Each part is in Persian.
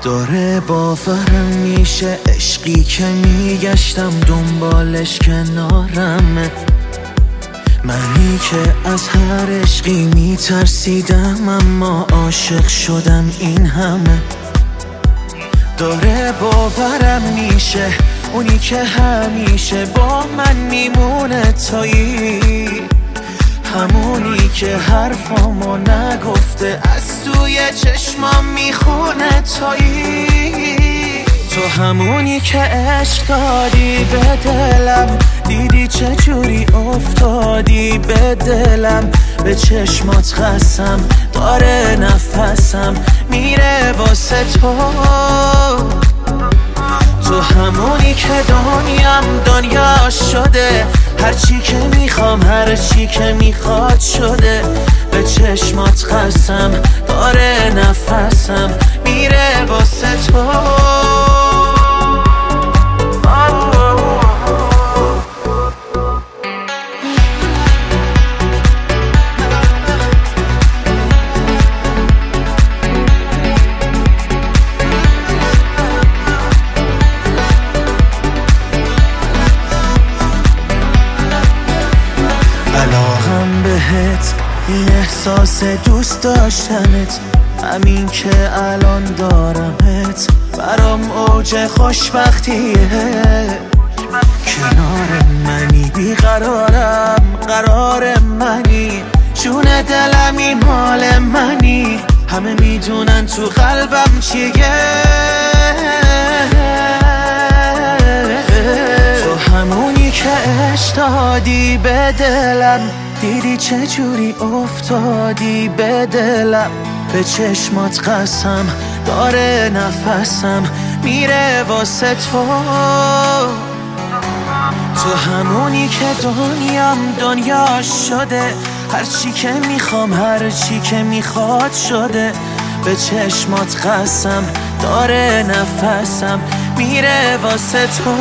داره باورم میشه عشقی که میگشتم دنبالش کنارمه، منی که از هر عشقی میترسیدم اما عاشق شدم این همه. داره باورم میشه اونی که همیشه با من میمونه تایی، همونی که حرفامو نگفته از توی چشمام میخونه تایی. تو همونی که عشق دادی به دلم، دیدی چجوری افتادی به دلم، به چشمات قسم داره نفسم میره واسه تو. تو همونی که دنیا شده، هرچی که میخوام هرچی که میخواد شده، به چشمات قسم داره نفسم میره واسه تو. علاقم بهت این احساس دوست داشتنت، همین که الان دارمت برام اوج خوشبختیه. کنار منی بیقرارم قرار منی، جون دلمی مال منی، همه میدونن تو قلبم چیه. تو همونی که عشق دادی به دلم، دیدی چجوری افتادی به دلم، به چشمات قسم داره نفسم میره واسه تو. تو همونی که دنیا شده، هرچی که میخوام هرچی که میخواد شده، به چشمات قسم داره نفسم میره واسه تو.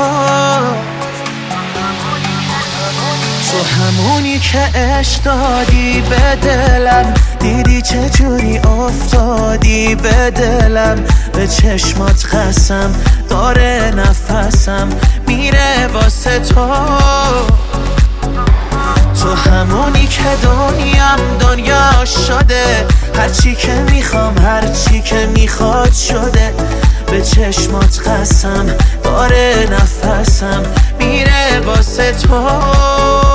تو همونی که عشق دادی به دلم، دیدی چجوری افتادی به دلم، به چشمات قسم داره نفسم میره واسه تو. تو همونی که دنیا شده، هرچی که میخوام هرچی که میخواد شده، به چشمات قسم داره نفسم میره واسه تو.